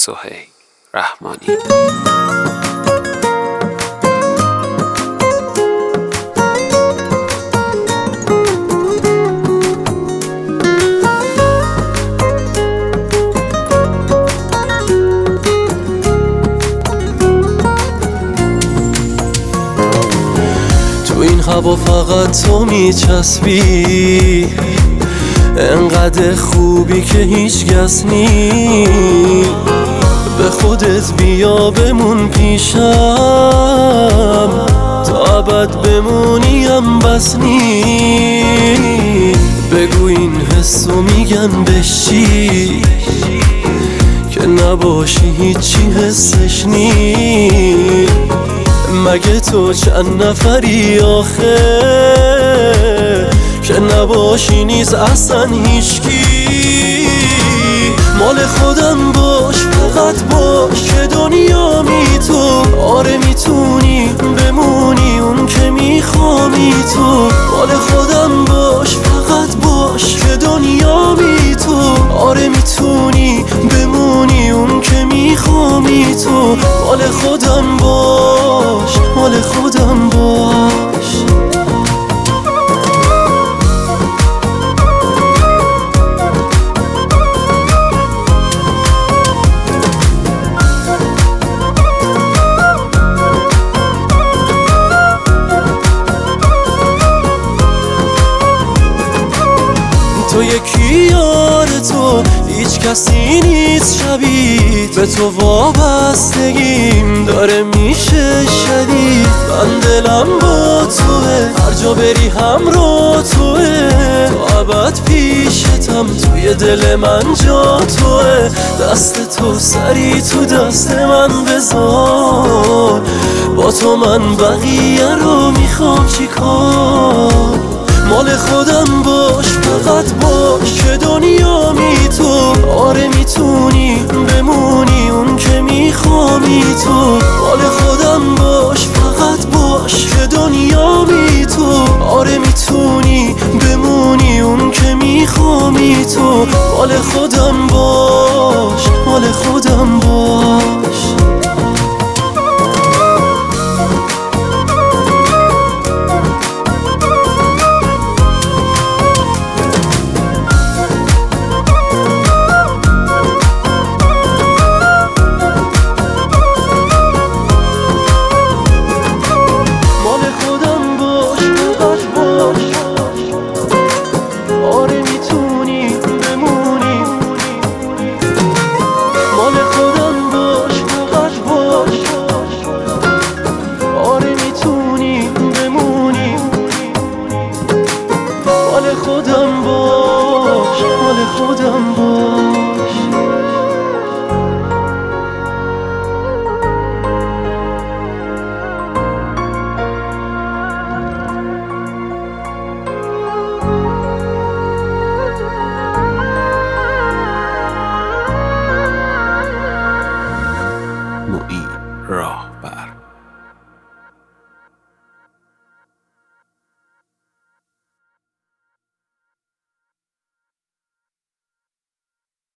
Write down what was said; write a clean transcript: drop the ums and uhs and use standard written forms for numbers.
سهیل رحمانی. تو این هوا فقط تو میچسبی، انقدر خوبی که هیچ کس نی. به خودت بیا بمون پیشم، تا ابد بمونیم بس نی. بگو این حسو میگن بشی، که نباشی هیچی حسش نی. مگه تو چند نفری آخه، که نباشی نیز اصلا هیچکی. مال خودم باش، فقط باش که دنیامی تو. آره میتونی بمونی اون که میخوامی تو. مال خودم باش، فقط باش که دنیامی تو. آره میتونی بمونی اون که میخوامی تو. مال خودم باش، مال خودم باش. تو یکی یار تو، هیچ کسی نیست شبیه به تو. وابستگیم داره میشه شدید. من دلم با توه، هر جا بری همراه توه. تو ابد پیشتم، توی دل من جا توه. دست تو سری تو دست من بذار، با تو من بقیه رو میخوام چیکار. مال خودم باش، فقط باش که دنیامی تو. آره میتونی بمونی اون که میخوامی تو. مال خودم باش، فقط باش که دنیامی تو. آره میتونی بمونی اون که میخوامی تو. مال خودم باش، مال خودم باش. خودم باش، مال خودم باش. معین راه